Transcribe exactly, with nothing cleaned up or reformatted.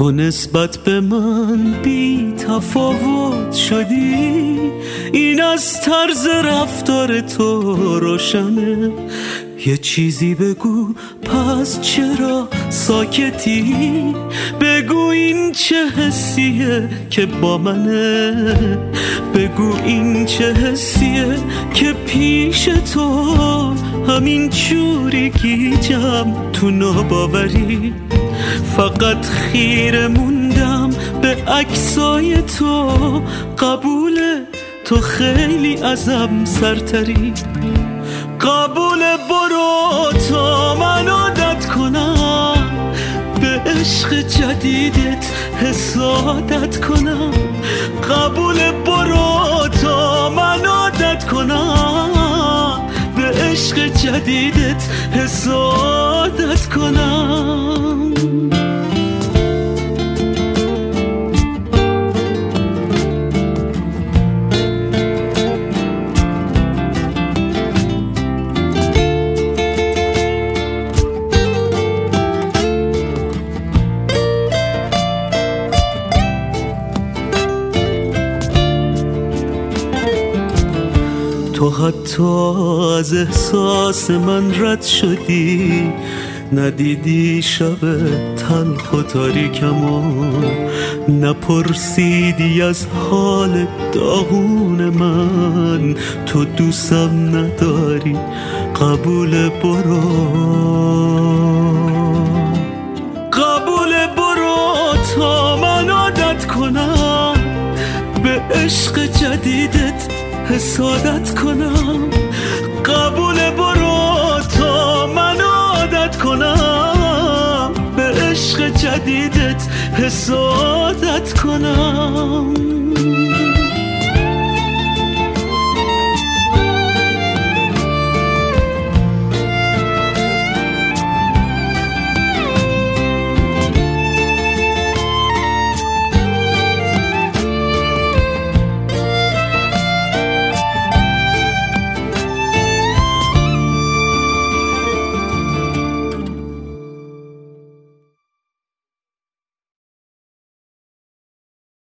تو نسبت به من بی تفاوت شدی، این از طرز رفتار تو روشنه. یه چیزی بگو پس چرا ساکتی، بگو این چه حسیه که با منه، بگو این چه حسیه که پیش تو همین جوری گیجم تو ناباوری. فقط خیره موندم به عکسای تو، قبوله تو خیلی ازم سرتری. قبوله برو تا من عادت کنم به عشق جدیدت حسادت کنم. قبوله برو تا من عادت کنم به عشق جدیدت حسادت کنم. تو حتی از احساس من رد شدی، ندیدی شب تلخ و تاریکمو، نپرسیدی از حال داغون من، تو دوستم نداری قبول برو. قبول برو تا من عادت کنم به عشق جدیدت حسادت کنم. قبول برو تا من عادت کنم به عشق جدیدت حسادت کنم.